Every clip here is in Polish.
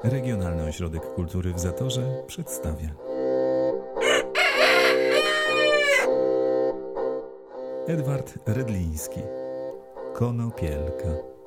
Regionalny Ośrodek Kultury w Zatorze przedstawia Edward Redliński. Konopielka.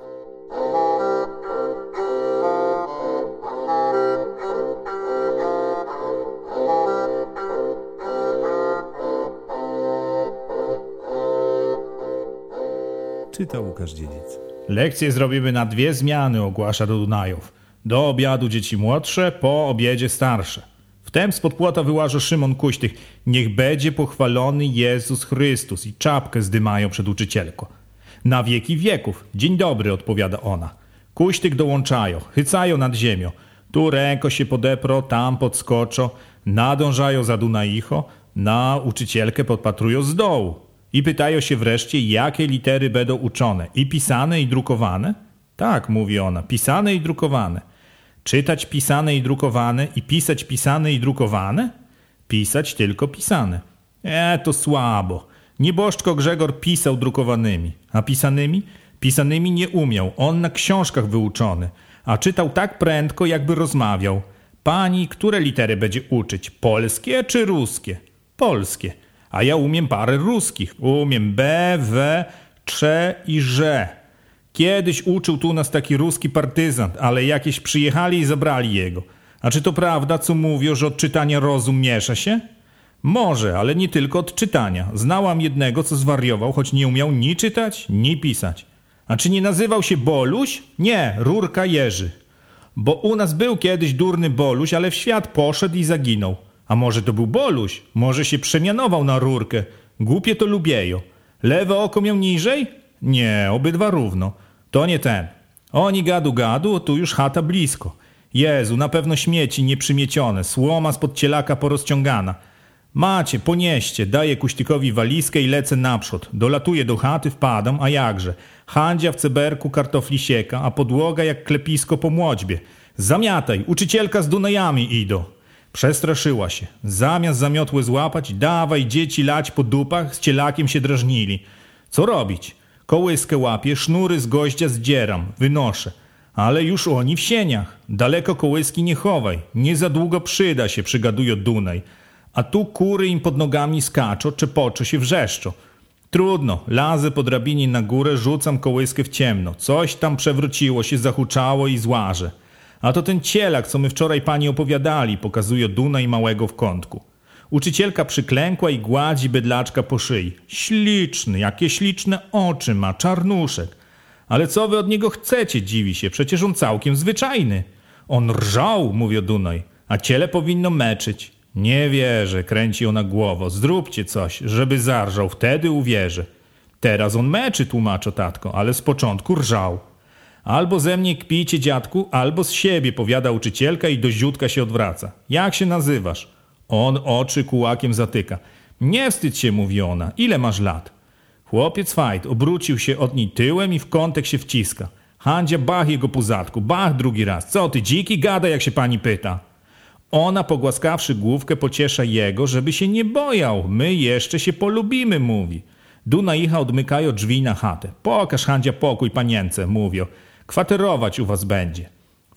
Czyta Łukasz Dziedzic. Lekcje zrobimy na 2 zmiany, ogłasza do Dunajów. Do obiadu dzieci młodsze, po obiedzie starsze. Wtem spod płota wyłaża Szymon Kuśtych. Niech będzie pochwalony Jezus Chrystus i czapkę zdymają przed uczycielką. Na wieki wieków. Dzień dobry, odpowiada ona. Kuśtych dołączają, chycają nad ziemią. Tu ręko się podepro, tam podskoczo. Nadążają za Dunaicho, na uczycielkę podpatrują z dołu. I pytają się wreszcie, jakie litery będą uczone. I pisane, i drukowane? Tak, mówi ona, pisane i drukowane. Czytać pisane i drukowane i pisać pisane i drukowane? Pisać tylko pisane. To słabo. Nieboszczko Grzegor pisał drukowanymi. A pisanymi? Pisanymi nie umiał. On na książkach wyuczony. A czytał tak prędko, jakby rozmawiał. Pani, które litery będzie uczyć? Polskie czy ruskie? Polskie. A ja umiem parę ruskich. Umiem B, W, Cze i Że. Kiedyś uczył tu nas taki ruski partyzant, ale jakieś przyjechali i zabrali jego. A czy to prawda, co mówią, że od czytania rozum miesza się? Może, ale nie tylko od czytania. Znałam jednego, co zwariował, choć nie umiał ni czytać, ni pisać. A czy nie nazywał się Boluś? Nie, Rurka Jerzy. Bo u nas był kiedyś durny Boluś, ale w świat poszedł i zaginął. A może to był Boluś? Może się przemianował na Rurkę? Głupie to lubieją. Lewe oko miał niżej? Nie, obydwa równo. To nie ten. Oni gadu, tu już chata blisko. Jezu, na pewno śmieci nieprzymiecione, słoma spod cielaka porozciągana. Macie, ponieście, daję Kuśtykowi walizkę i lecę naprzód. Dolatuję do chaty, wpadam, a jakże. Handzia w ceberku kartofli sieka, a podłoga jak klepisko po młodźbie. Zamiataj, uczycielka z Dunajami idą. Przestraszyła się. Zamiast zamiotły złapać, dawaj dzieci lać po dupach, z cielakiem się drażnili. Co robić? Kołyskę łapię, sznury z goździa zdzieram, wynoszę. Ale już oni w sieniach. Daleko kołyski nie chowaj. Nie za długo przyda się, przygaduje Dunaj. A tu kury im pod nogami skaczą, czepoczą się wrzeszczą. Trudno, lazę po drabinie na górę, rzucam kołyskę w ciemno. Coś tam przewróciło się, zahuczało i złaże. A to ten cielak, co my wczoraj pani opowiadali, pokazuje Dunaj małego w kątku. Uczycielka przyklękła i gładzi bydlaczka po szyi. Śliczny, jakie śliczne oczy ma, czarnuszek. Ale co wy od niego chcecie, dziwi się, przecież on całkiem zwyczajny. On rżał, mówi Dunaj, a ciele powinno meczyć. Nie wierzę, kręci ona głową, zróbcie coś, żeby zarżał, wtedy uwierzę. Teraz on meczy, tłumaczo tatko, ale z początku rżał. Albo ze mnie kpijcie, dziadku, albo z siebie, powiada uczycielka i do ziutka się odwraca. Jak się nazywasz? On oczy kułakiem zatyka. Nie wstydź się, mówi ona. Ile masz lat? Chłopiec fajt obrócił się od niej tyłem i w kątek się wciska. Handzia bach jego po zadku, bach drugi raz. Co ty, dziki, gada, jak się pani pyta. Ona, pogłaskawszy główkę, pociesza jego, żeby się nie bojał. My jeszcze się polubimy, mówi. Dunaicha odmykają drzwi na chatę. Pokaż, Handzia, pokój panience, mówią. Kwaterować u was będzie.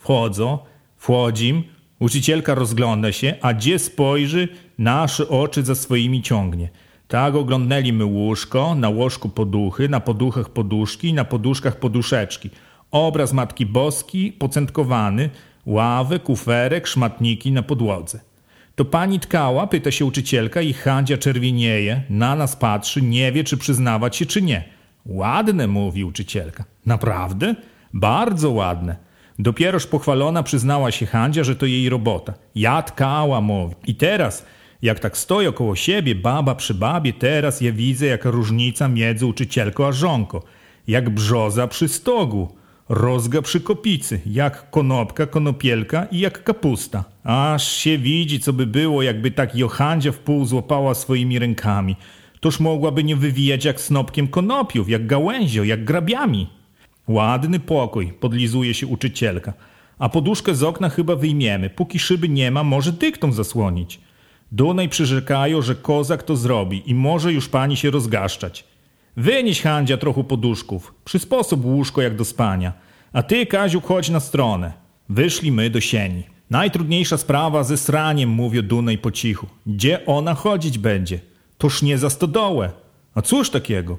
Wchodzim. Uczycielka rozgląda się, a gdzie spojrzy, nasze oczy za swoimi ciągnie. Tak oglądnęli my łóżko, na łożku poduchy, na poduchach poduszki, na poduszkach poduszeczki. Obraz Matki Boskiej pocętkowany, ławę, kuferek, szmatniki na podłodze. To pani tkała, pyta się uczycielka i Handzia czerwienieje, na nas patrzy, nie wie, czy przyznawać się, czy nie. Ładne, mówi uczycielka. Naprawdę? Bardzo ładne. Dopieroż pochwalona przyznała się Handzia, że to jej robota. Ja tkała, mówi. I teraz, jak tak stoję koło siebie, baba przy babie, teraz ja widzę, jaka różnica między uczycielką a żonką. Jak brzoza przy stogu, rozga przy kopicy, jak konopka, konopielka i jak kapusta. Aż się widzi, co by było, jakby tak Handzia w pół złapała swoimi rękami. Toż mogłaby nie wywijać jak snopkiem konopiów, jak gałęzią, jak grabiami. Ładny pokój, podlizuje się uczycielka. A poduszkę z okna chyba wyjmiemy. Póki szyby nie ma, może dyktą zasłonić. Dunaj przyrzekają, że kozak to zrobi i może już pani się rozgaszczać. Wynieś, Handzia, trochę poduszków. Przysposób łóżko jak do spania. A ty, Kaziu, chodź na stronę. Wyszli my do sieni. Najtrudniejsza sprawa ze sraniem, mówił Dunaj po cichu. Gdzie ona chodzić będzie? Toż nie za stodołę. A cóż takiego?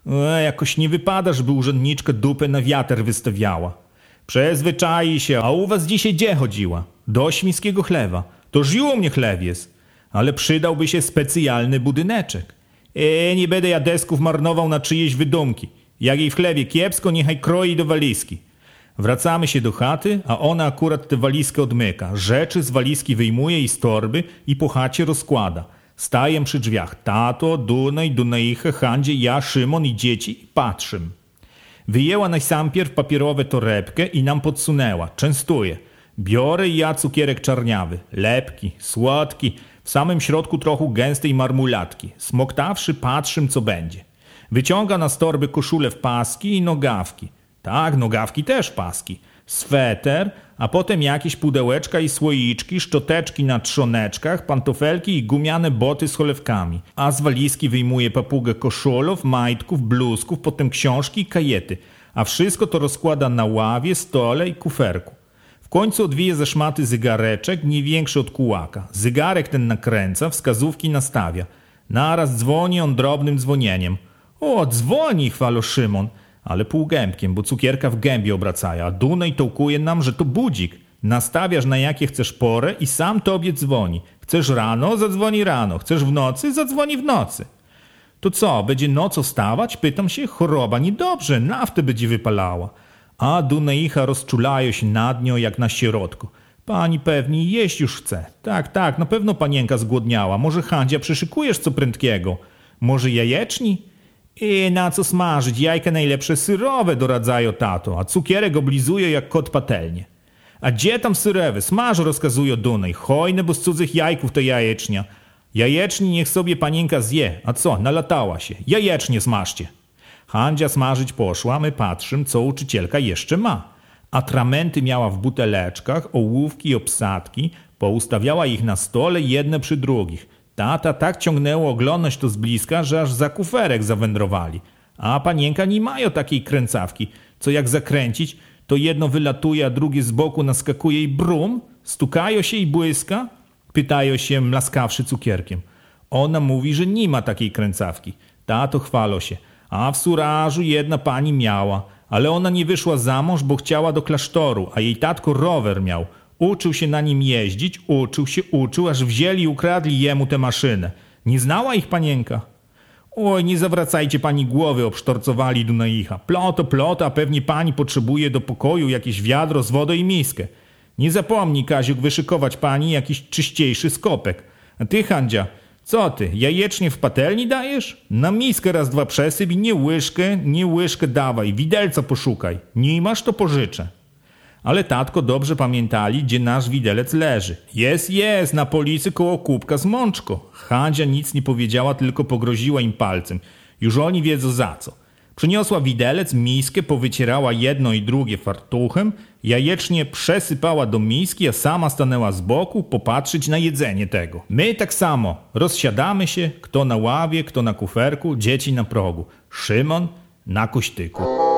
Jakoś nie wypada, żeby urzędniczka dupę na wiatr wystawiała. Przyzwyczai się, a u was dzisiaj gdzie chodziła? Do świńskiego chlewa. Toż i u mnie chlew jest. Ale przydałby się specjalny budyneczek. Nie będę ja desków marnował na czyjeś wydumki. Jak jej w chlewie kiepsko, niechaj kroi do walizki. Wracamy się do chaty, a ona akurat tę walizkę odmyka. Rzeczy z walizki wyjmuje i z torby i po chacie rozkłada. Staję przy drzwiach. Tato, Dunaj, Dunaicha, Handzie, ja, Szymon i dzieci i patrzę. Wyjęła najsampierw papierowe torebkę i nam podsunęła. Częstuje. Biorę i ja cukierek czarniawy. Lepki, słodki. W samym środku trochę gęstej marmulatki. Smoktawszy, patrzę, co będzie. Wyciąga na z torby koszulę w paski i nogawki. Tak, nogawki też paski. Sweter, a potem jakieś pudełeczka i słoiczki, szczoteczki na trzoneczkach, pantofelki i gumiane boty z cholewkami. A z walizki wyjmuje papugę koszulów, majtków, bluzków, potem książki i kajety. A wszystko to rozkłada na ławie, stole i kuferku. W końcu odwija ze szmaty zegareczek, nie większy od kułaka. Zegarek ten nakręca, wskazówki nastawia. Naraz dzwoni on drobnym dzwonieniem. O, dzwoni, chwalo Szymon. Ale półgębkiem, bo cukierka w gębie obracaja, a Dunaj tołkuje nam, że to budzik. Nastawiasz na jakie chcesz porę i sam tobie dzwoni. Chcesz rano? Zadzwoni rano. Chcesz w nocy? Zadzwoni w nocy. To co, będzie nocą wstawać? Pytam się, choroba niedobrze, naftę będzie wypalała. A Dunaicha rozczulają się nad nią jak na sierotku. Pani pewnie jeść już chce. Tak, na pewno panienka zgłodniała. Może Handzia przyszykujesz co prędkiego? Może jajeczni? I na co smażyć? Jajka najlepsze syrowe, doradzają tato, a cukierek oblizuje jak kot patelnie. A gdzie tam syrewy? Smaż, rozkazuje Dunaj. Hojne, bo z cudzych jajków to jajecznia. Jajeczni niech sobie panienka zje. A co, nalatała się. Jajecznie smażcie. Handzia smażyć poszła, my patrzymy, co uczycielka jeszcze ma. Atramenty miała w buteleczkach, ołówki i obsadki, poustawiała ich na stole jedne przy drugich. Tata tak ciągnęło oglądać to z bliska, że aż za kuferek zawędrowali. A panienka nie mają takiej kręcawki, co jak zakręcić, to jedno wylatuje, a drugie z boku naskakuje i brum, stukają się i błyska, pytają się, mlaskawszy cukierkiem. Ona mówi, że nie ma takiej kręcawki. Tato chwalo się. A w Surażu jedna pani miała, ale ona nie wyszła za mąż, bo chciała do klasztoru, a jej tatko rower miał. Uczył się na nim jeździć, uczył, aż wzięli i ukradli jemu tę maszynę. Nie znała ich panienka? Oj, nie zawracajcie pani głowy, obsztorcowali Dunaicha. Ploto, a pewnie pani potrzebuje do pokoju jakieś wiadro z wodą i miskę. Nie zapomnij, Kaziuk, wyszykować pani jakiś czyściejszy skopek. A ty, Handzia, co ty, jajecznie w patelni dajesz? Na miskę raz dwa przesyp i nie łyżkę dawaj, widelca poszukaj. Nie masz, to pożyczę. Ale tatko dobrze pamiętali, gdzie nasz widelec leży. Jest, na policy koło kubka z mączko. Handzia nic nie powiedziała, tylko pogroziła im palcem. Już oni wiedzą za co. Przyniosła widelec, miskę, powycierała jedno i drugie fartuchem, jajecznie przesypała do miski, a sama stanęła z boku popatrzeć na jedzenie tego. My tak samo. Rozsiadamy się, kto na ławie, kto na kuferku, dzieci na progu. Szymon na kośtyku.